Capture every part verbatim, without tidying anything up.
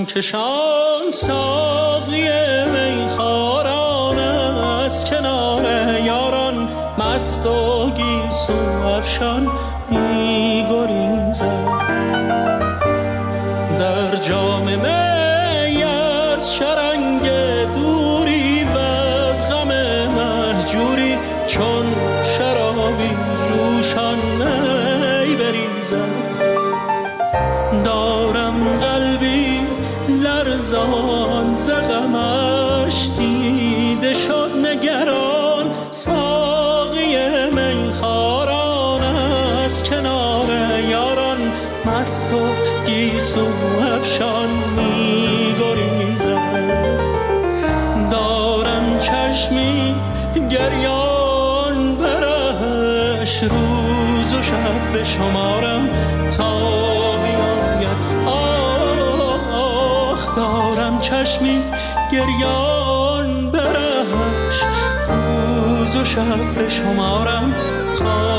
کشان ساقی میخواران از کنار یاران مست و گیسو افشان می گریزد. در جام می از شرنگ دوری و از غم مهجوری چون شرابی جوشان می بریزد. دارم قلبی لرزان ز غمش دیده شد نگران ساقی میخواران از کنار یاران مست و گیسو افشان می گریزد. دارم چشمی گریان برش روز و شب به شمارم تا بیاید. آخ دارم چشمی گریان برش روز و شب به شمارم تا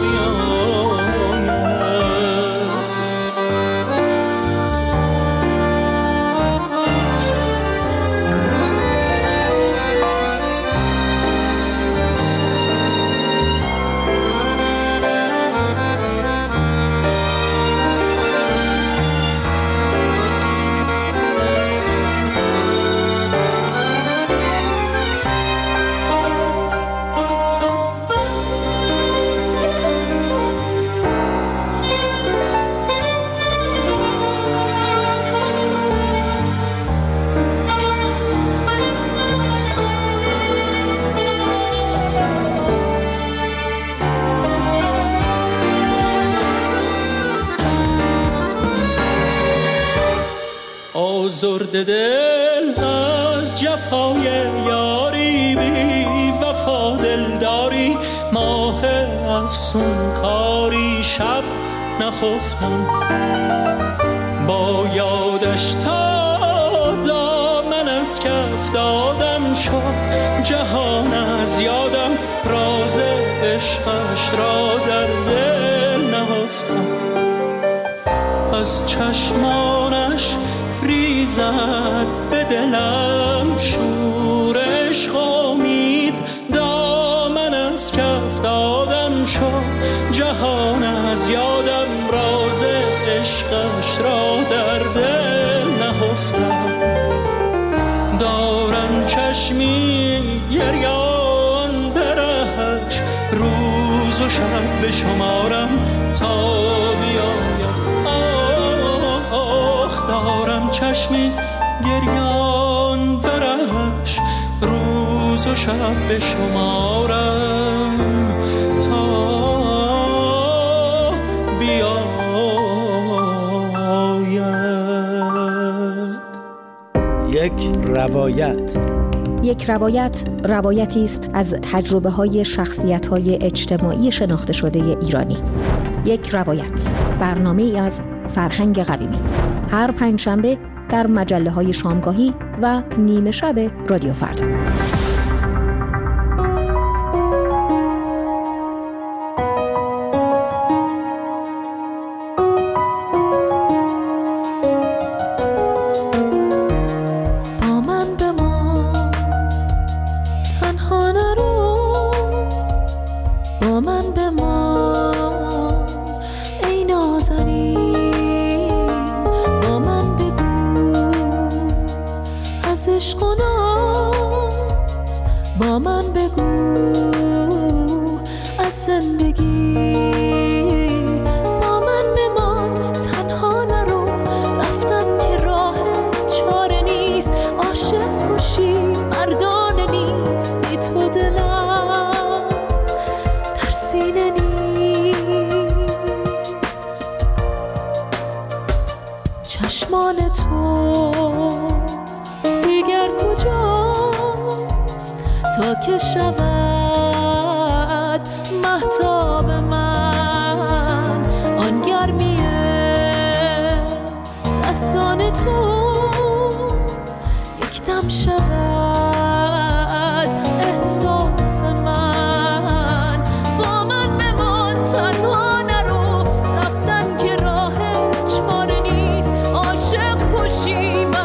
آزرده دل از جفای یاری بی وفا دلداری ماه افسون کاری شب نخفتم با یادش تا دامن از کف دادم شد جهان از یادم راز عشقش را در دل نهفتم. از چشمانش ریزد به دلم شور عشق امید دامن از کف دادم شد جهان از یادم راز عشقش را در دل نهفتم. دارم چشمی گریان برهش روز و شب به شمارم تا بیاید. دارم چشمی گریان برش روز و شب به شمارم تا بیاید. یک روایت. یک روایت روایتی است از تجربه های شخصیت های اجتماعی شناخته شده ایرانی. یک روایت، برنامه ای از فرهنگ قویمی، هر پنجشنبه در مجله های شامگاهی و نیمه شب رادیو فردا. چشمان تو دیگر کجاست تا که شود مهتاب من آن گرمیه دستان تو یک دم شود احساس من با من بمان تنها نرو رفتن که راه چاره نیست عاشق کشی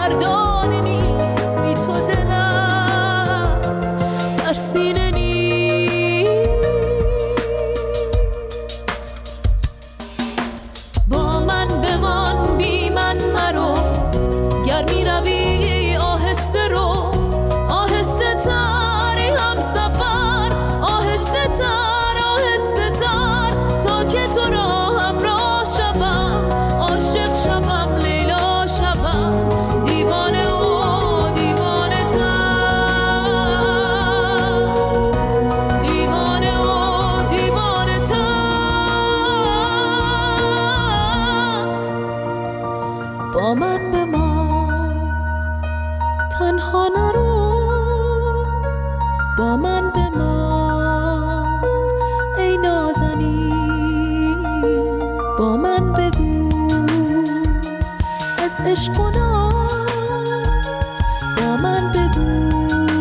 عشق و ناز با من بگو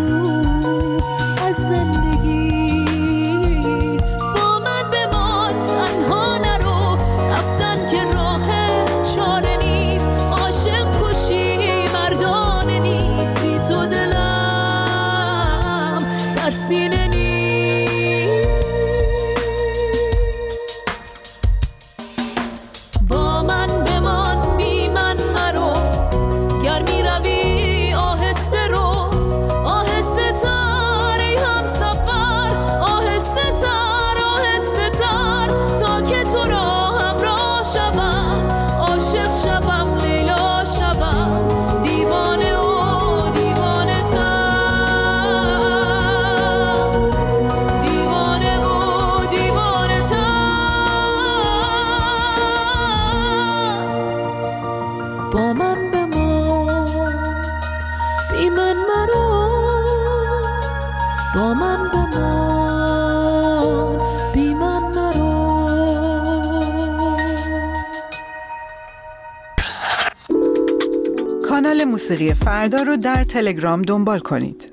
از زندگی با من بمان تنها نرو رفتن که راه چاره نیست عاشق کشی مردانه نیست بی تو دلم در سینه نیست با من بمان بی من مرو گر می روی آهسته رو آهسته تر ای هم سفر آهسته تر آهسته تر تا که تو را همراه شوم عاشق شوم لیلا شوم دیوانه و دیوانه تر دیوانه و دیوانه تر با من بمان بی من مرو با من بمان بی من مرو کانال موسیقی فردا رو در تلگرام دنبال کنید.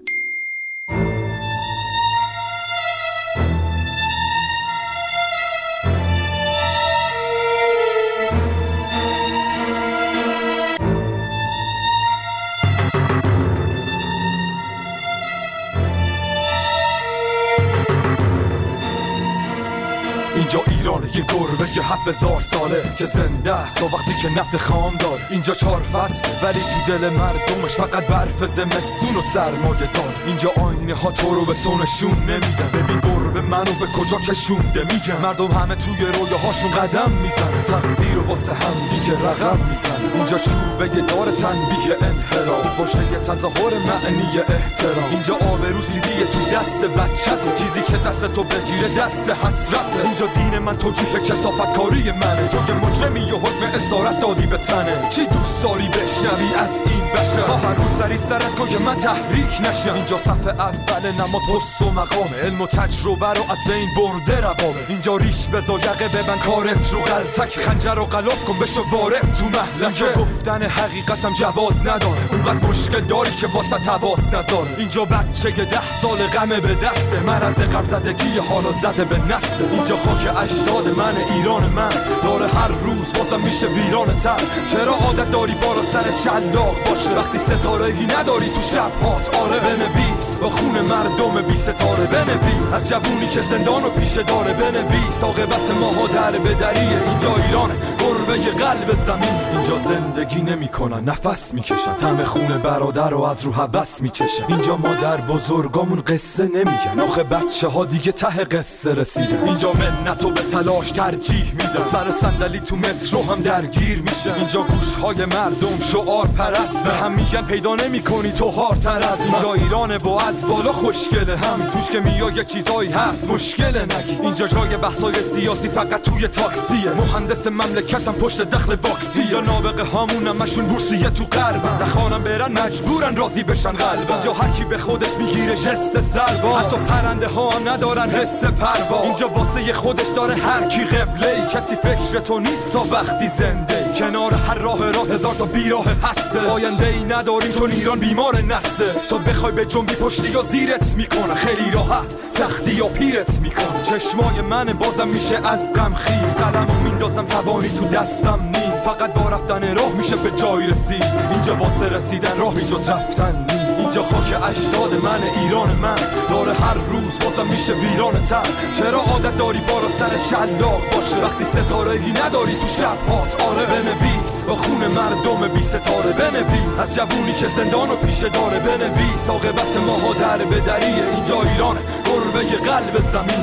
اینجا ایرانه یه گربه که هفت هزار ساله که زنده است و وقتی که نفت خام دار اینجا چهار فصل ولی تو دل مردمش فقط برف زمستون و سرمایه دار اینجا آینه ها تو رو به تو نشون نمیده ببین گربه منو به کجا کشونده میگه مردم همه توی رویاهاشون قدم میزنه تقدیر و واسه هم دیگه رقم میزنه اینجا چوبه دار تنبیه انحراف وجه تظاهر معنی احترام اینجا آبرو سیدیه تو دست بچته چیزی که دست تو بگیره دست حسرته اینجا دین من توجیه کثافت کاری منه تو که مجرمی و حکم اسارت دادی به تنه چی دوست داری بشنوی از این بشه ها هر روز سری سرت کن که من تحریک نشم اینجا صف اول نماز پست و مقامه علم و تجربه رو از بین برده روامه اینجا ریش بزا یقه ببن کارت رو غلطک خنجر رو غلاف کن بشو وارد تو محلکه اینجا گفتن حقیقتم جواز نداره اونقدر مشکل داری که واسه تواس نذاره اینجا بچه ده سال غمه به دسته مرض غم زدگی حالا زده به نسل اینجا خاک اجداد من ایران من داره هر روز بازم میشه ویران تر چرا عادت داری بالا سر شلاق باشه وقتی ستاره‌ای نداری تو شب هات آره بنویس با خون مردم بی ستاره بنویس از جوونی که زندان و پیشه داره بنویس عاقبت ماها در بدریه اینجا ایران گربه قلب زمین اینجا زندگی نمیکنن نفس میکشن طعم خون برادر رو از رو هوس میچشن اینجا مادر بزرگامون قصه نمیگن آخه بچه ها دیگه ته قصه رسیدن اینجا منتو به تلاش ترجیح میدن سر صندلی تو مترو هم درگیر میشن اینجا گوشهای مردم شعار پرست به هم میگن پیدا نمیکنی تو هارتر از اینجا ایرانه و از بالا خوشگله هم توش که میای یه چیزایی هست مشکله نگی اینجا جای بحثای سیاسی فقط توی تاکسیه مهندس مملکتم پشت دخل باکسی یا نابغه هامون همشون بورسیه تو غربن نخوانم برن مجبورن راضی بشن قلبن اینجا هر کی به خودش میگیره جست سرباز حتی پرنده ها هم ندارن حس پرواز اینجا واسه خودش داره هر کی قبله کسی فکر تو نیست تا وقتی زنده کنار هر راه راست هزار تا بیراه هسته آینده ای نداریم چون ایران بیمار نسته تو بخوای به جنبی پشتی یا زیرت میکنه خیلی راحت سختی یا پیرت میکنه چشمای من بازم میشه از غم خیز قلمو میندازم توانی تو دستم نیم فقط با رفتن راه میشه به جای رسید اینجا واسه رسیدن راهی جز رفتن نیم اینجا خاک اجداد من ایران من داره هر روز بازم میشه ویران تر چرا عادت داری بالا سر شلاق باشه وقتی ستاره‌ای نداری تو شب هات آره بنویس با خون مردم بی ستاره بنویس از جوونی که زندان و پیشه داره بنویس عاقبت ماها در بدریه اینجا ایران گربه قلب زمین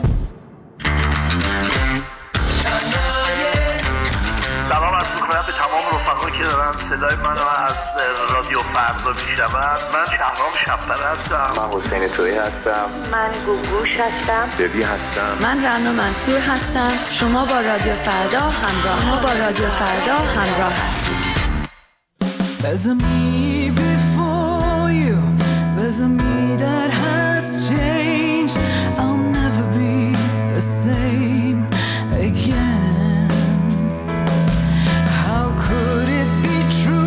سلام عرض می‌کنم به تمام رفقایی که دارن صدای منو از رادیو فردا میشنون من شهرام شب‌پره هستم من حسین تویی هستم من گوگوش هستم ببی هستم من رنا منصور هستم شما با رادیو فردا همراه ما با رادیو فردا همراه هستید There's a me before you There's a me that has changed I'll never be the same again How could it be true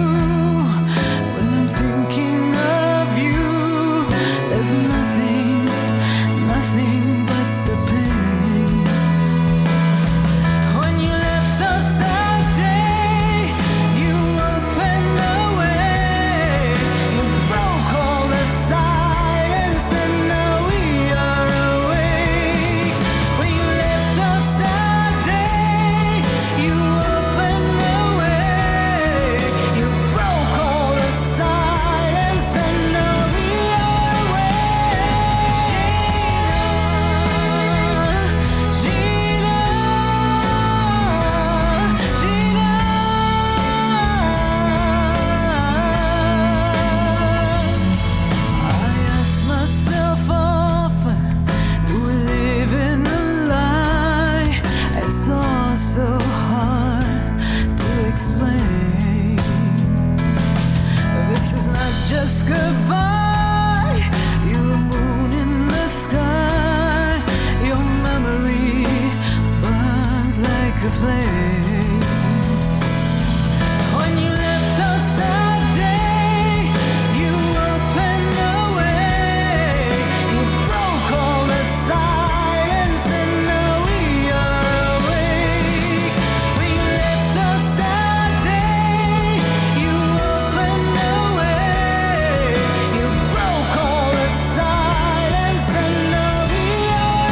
flame. When you left us that day, you opened the way. You broke all the silence and now we are awake. When you left us that day, you opened the way. You broke all the silence and now we are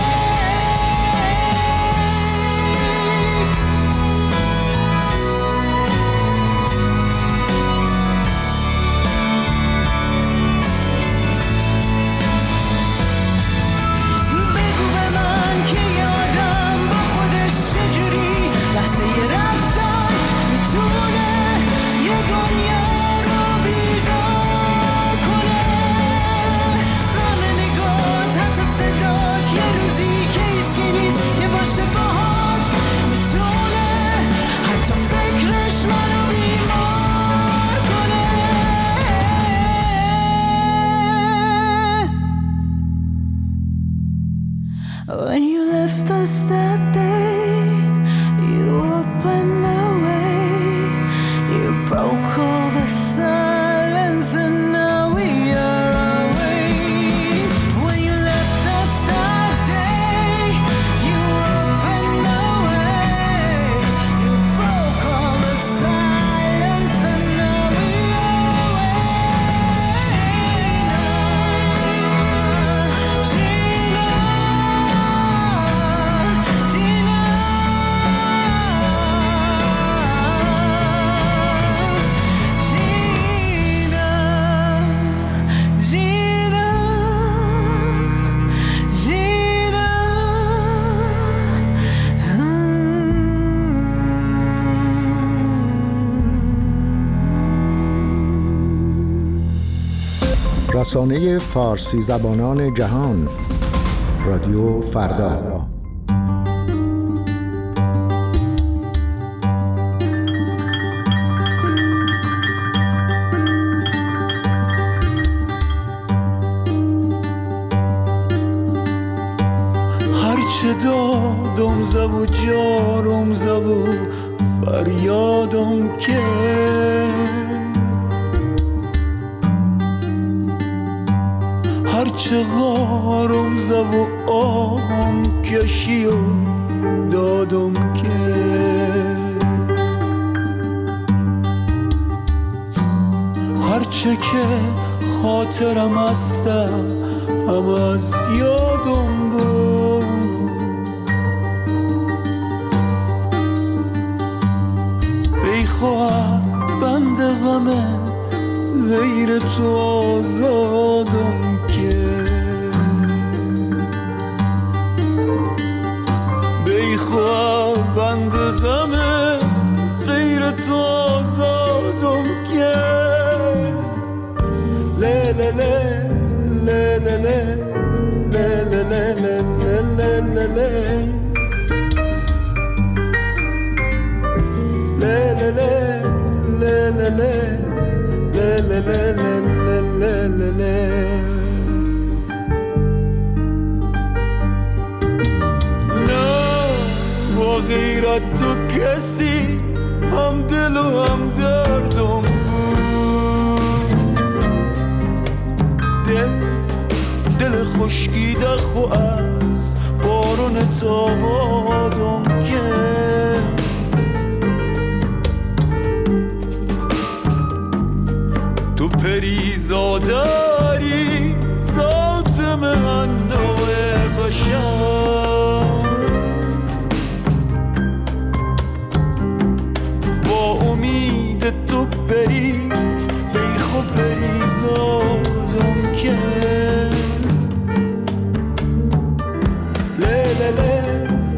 بگو به من که یادم با خودش چجوری لحظه رفتن میتونه یه دنیا رو بیدار کنه. همه نگات حتی صدات یه روزی که هیچکی نیست که باشه باهات میتونه حتی فکرش منو بیمار کنه. When you left us that day, you opened the way. You broke all the silence and now we are awake. When you left us that day, you opened the way. You broke all the silence and now we are awake. Gina, Gina, Gina, Gina, Gina. رسانه فارسی زبانان جهان رادیو فردا. هرچه دادم زب و جارم زب و فریادم که هرچه غارم زب و آهم کشی و دادم که هرچه که خاطرم هسته هم از یادم بود بیخواه بند غمه غیر تو آزادم که بیخواه بند غمه غیر تو آزادم که له له له له له له له له له له له له La la la la la la la la la la la la la نه با غیرت تو کسی هم دل و هم دردم بود دل دل خشکیده خو از بارون تابادم که تو پریزاداری ذات من نوع بشر با امید تو بری بیخو پریزادم که له له له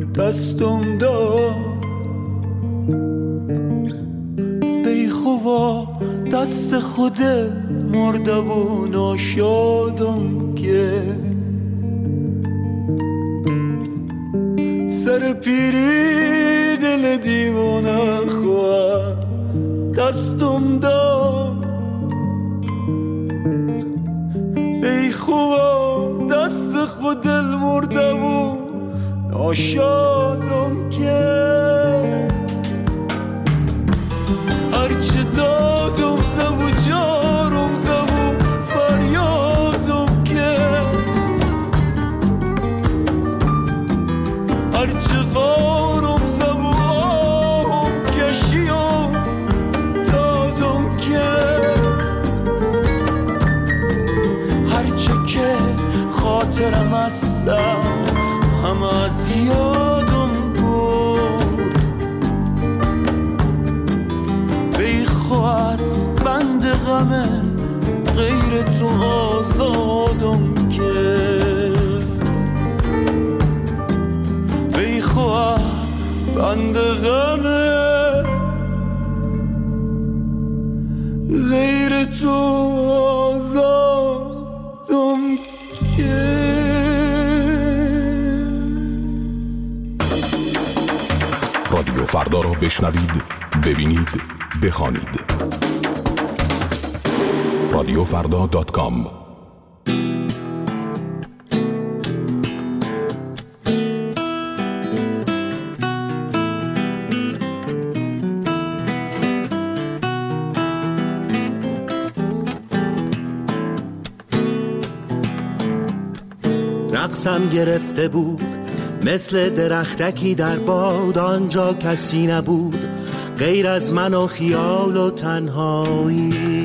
دستم داد بی خوبا دست خود مرده و ناشادم که سر پیری دل دیوانه خواه دستم داد ای خوبا دست خود دل مرده و ناشادم که هرچه دادم زبو جارم زبو فریادم که هرچه غارم زبو آهم کشیم دادم که هرچه که خاطرم هستم همه از یادم بود بی خواست بند غمه غیر تو آزادم که بی خواست بند غمه غیر تو آزادم که رادیو فردا را بشنوید، ببینید، بخوانید. رادیو فردا دات کام. رقصم گرفته بود مثل درختکی در باد، آنجا کسی نبود غیر از من و خیال و تنهایی.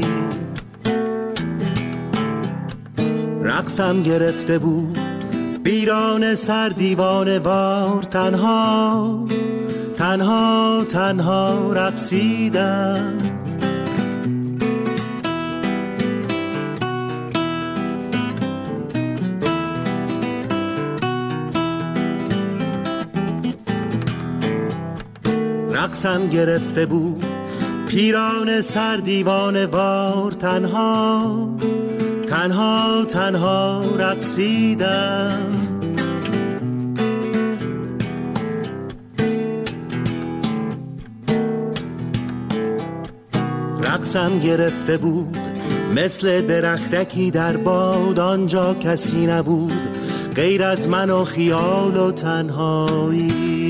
رقصم گرفته بود بیران سر دیوانه وار، تنها تنها تنها رقصیدم. رقصم گرفته بود پیران سر دیوانه وار، تنها تنها تنها رقصیدم. رقصم گرفته بود مثل درختکی در باد، آنجا کسی نبود غیر از من و خیال و تنهایی.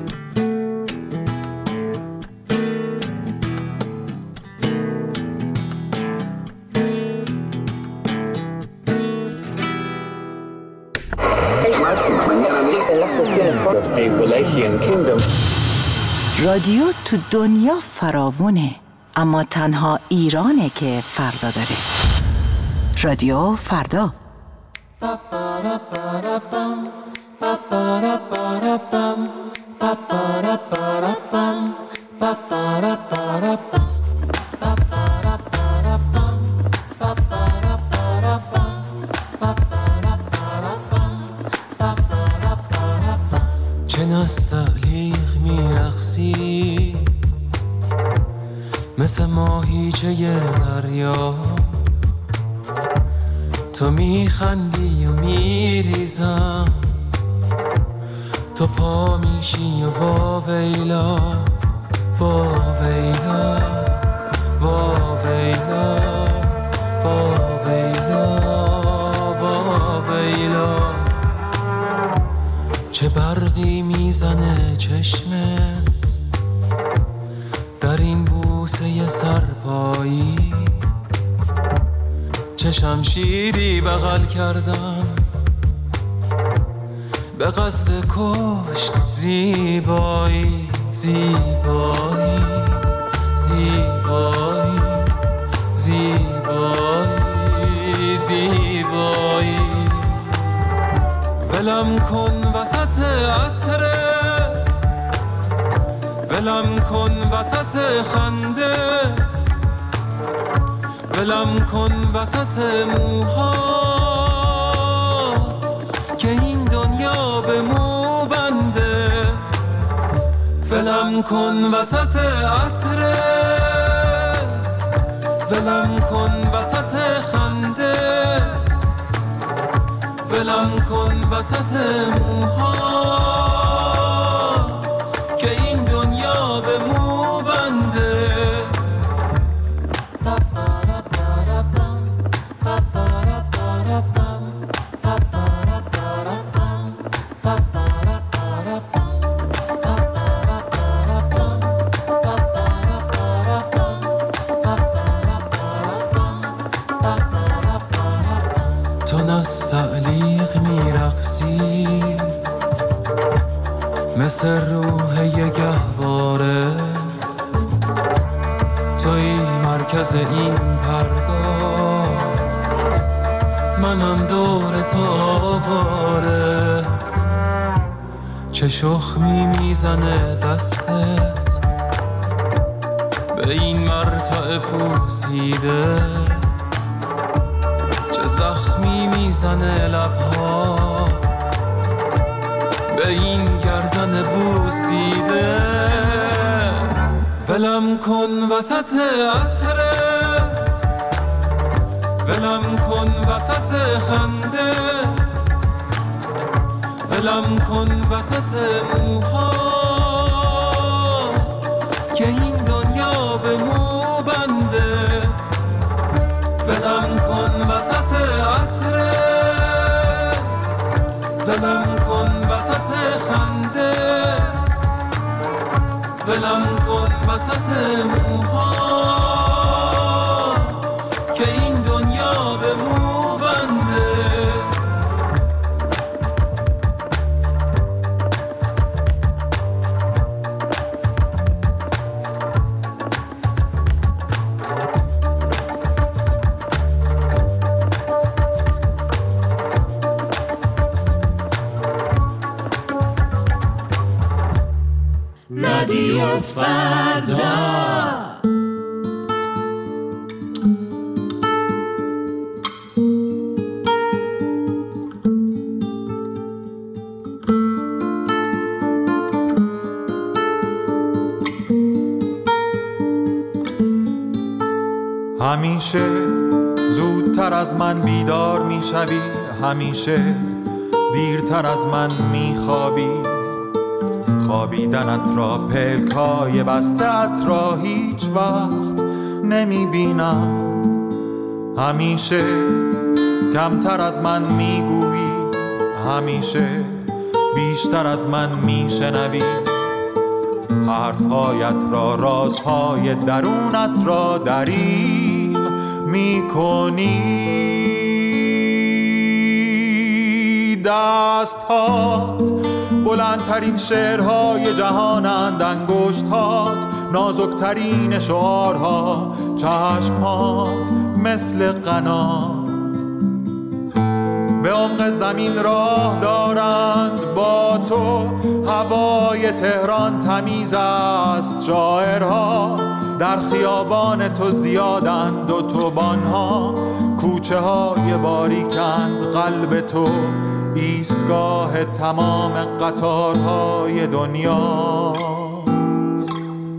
رادیو تو دنیا فراوونه، اما تنها ایرانه که فردا داره. رادیو فردا. چه نستعلیق میرقصی مثل ماهیچه دریا، تو میخندی و میریزم، تو پا میشی و با ویلا با ویلا با ویلا با ویلا با ویلا. چه برقی میزنه چشمت در این بوسه سرپایی، چه شمشیری بغل کردم به قصد کشت زیبایی زیبایی زیبایی زیبایی زیبایی. ولم کن وسط عطرت، ولم کن وسط خنده، ولم کن وسط موهات که این دنیا به مو بنده. ولم کن وسط عطرت، ولم کن وسط خنده، ولم کن وسط موهات که این دنیا به مو بنده. تو نستعلیق میرقصی مثل روح یه گهواره، توی مرکز این پرگاه، منم دور تو آواره. چه شخمی میزنه دستت به این مرتع پوسیده، چه زخمی میزنه لبهات به این گردن بوسیده. ولم کن وسط عطرت، ولم کن وسط خنده، ولم کن وسط موهات که این دنیا به مو بنده. ولم کن وسط عطرت، ولم کن وسط خنده، ولم کن وسط موهات که این دنیا به مو بنده. رادیو فردا. همیشه زودتر از من بیدار میشوی، همیشه دیرتر از من میخوابی. خوابیدنت را، پلکای بسته‌ات را هیچ وقت نمیبینم. همیشه کمتر از من میگویی، همیشه بیشتر از من میشنوی. حرفهایت را، رازهای درونت را دریغ میکنی. دستهات بلندترین شعرهای جهانند، انگشتات نازکترین شعارها، چشمات مثل قنات به عمق زمین راه دارند. با تو هوای تهران تمیز است، شاعرها در خیابان تو زیادند، و توبانها کوچه های باریکند. قلب تو ایستگاه تمام قطارهای دنیاست.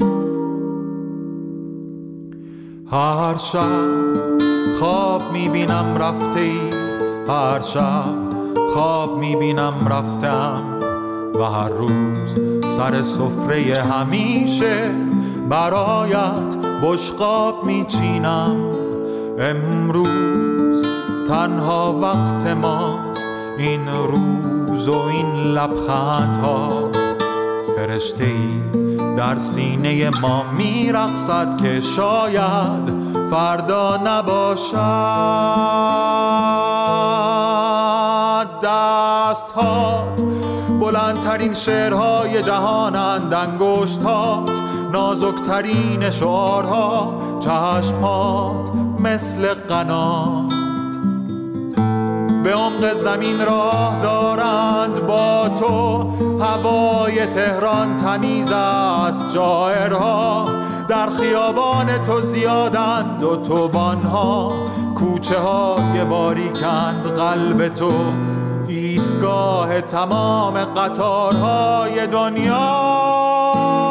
هر شب خواب میبینم رفته ای، هر شب خواب میبینم رفتم، و هر روز سر سفره همیشه برایت بشقاب میچینم. امروز تنها وقت ماست، این روز و این لبخندها. فرشته‌ای در سینه ما میرقصد که شاید فردا نباشد. دستهات بلندترین شعرهای جهانند، انگشتات نازکترین شعارها، چشمات مثل قنات به عمق زمین راه دارند. با تو هوای تهران تمیز است، شاعرها در خیابان تو زیادند، و توبانها کوچه های باریکند. قلب تو ایستگاه تمام قطارهای دنیا.